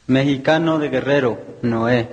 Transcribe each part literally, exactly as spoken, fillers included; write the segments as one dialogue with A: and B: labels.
A: Mexicano de Guerrero, Noé.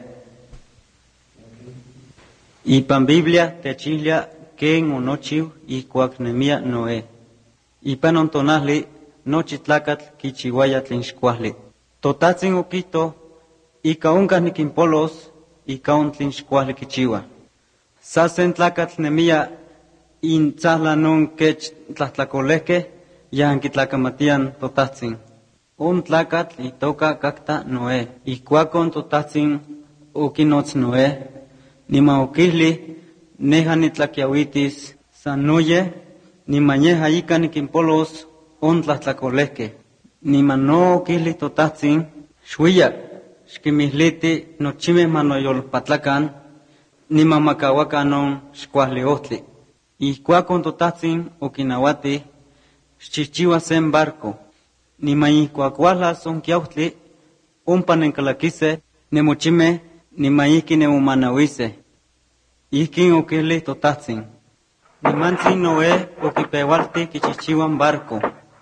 A: Y pan Biblia techihlia ken onochiu y cuacnemia Noé. Y pan ontonahli nochi tlacatl kichiwaya tlen xkuajli. Totatzin okihto ika onkah nikimpolos ika on tlen xkuajli kichiwa. Sa sen tlacatl nemia intzahla non kech tlahtlakolehkeh yahan kitlakamatian totatzin. On tlacatl itoka kakta Noé. Ikuakon totatzin okinotz Noé. Niman okihli neja nitlakiawitis sanoye niman yeha ika nikimpolos on tlahtlakolehkeh. Niman no okihli totatzin xuiya xkimihliti nochimeh manoyolpatlakan niman makawakan on xkuajli ohtli. Ikuakon totatzin okinawati xchihchiua sen barco. Niman ikuak uahlas on kiautli ompa nenkalakise nemochimeh niman ihki nemomanahuise. Ihkin okihli totatzin. Nimantzin Noé okipewalti kichihchiuan barco.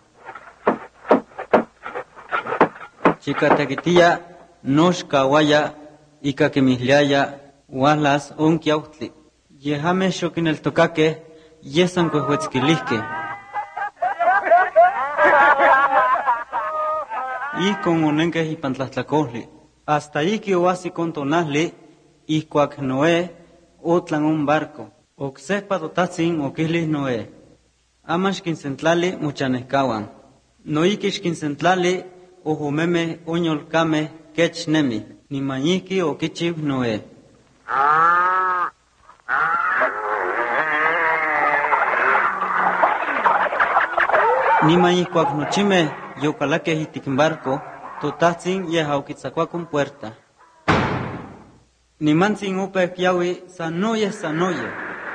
A: Chikatekitia noxkawaya ika kimihliaya uahlas on kiautli. Yehameh xokineltokakeh yesan kuehwetzkilihkeh. Ihkon onenkeh ipan tlahtlakohli. Hasta ihki oahsik on tonahli ihkuak Noé otlan on barco. Oksehpa totatzin okihli Noé. Aman xkinsentlali mochanehkawan. Noihki xkinsentlali ohomemeh onyolkameh kech nemi. Niman ihki okichiu Noé. Niman ihkuak nochimeh yokalakeh ihtik barco, totatzin yeha okitzakuakon puerta. Nimantzin opeh kiaui sanoye sanoye.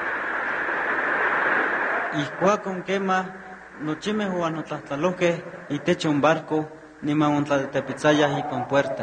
A: Ihkuakon kemah nochimeh oanotlahtalohkeh itech on barco niman ontlatetepitzayah ipan puerta.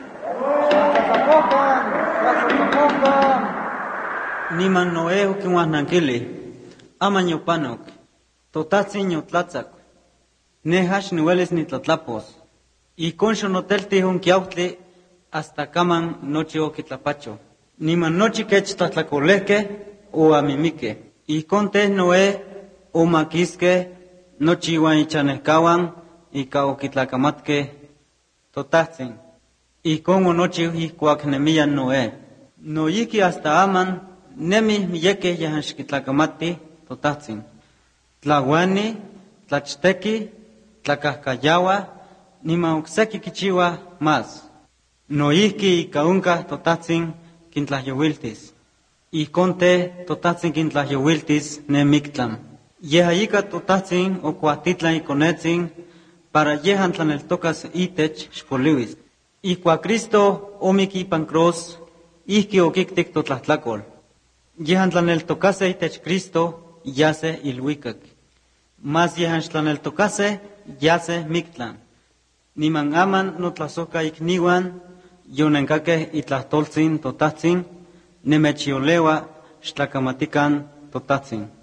A: Niman Noé okinhuahnankili, aman yopanok, totatzin yotlatzak. Neja xniuelis nitlatlapos. Ihkon xonoteltih on kiautli hasta kaman nochi okitlapacho. Niman nochi kech tlahtlakolehkeh o amimikeh. Ihkon teh Noé omakiskeh nochi iwan ichanehkawan ika okitlakamatkeh totatzin. Ihkon onochiu ihkuak nemiya Noé. Noihki hasta aman nemih miyekeh yahan xkitlakamati totatzin. Tlawani, tlachteki, tlakahkayawa, niman okseki kichiwa mas. Noihki ika onkah totatzin kintlahyowiltis. Ihkon teh totatzin kintlahyowiltis ne miktlan. Yeha ika totatzin okuahtitlan ikonetzin para yehan tlaneltokas itech xpoliwis. Ihkuak Cristo omik ipan cross, ihki okiktik totlahtlakol. Yehan tlaneltokase itech Cristo yase ilwikak. Mas yehan xtlaneltokase yase miktlan. Niman aman notlasohka ikniwan yonenkakeh itlahtoltzin totatzin nemechyolewa xtlakamatikan totatzin.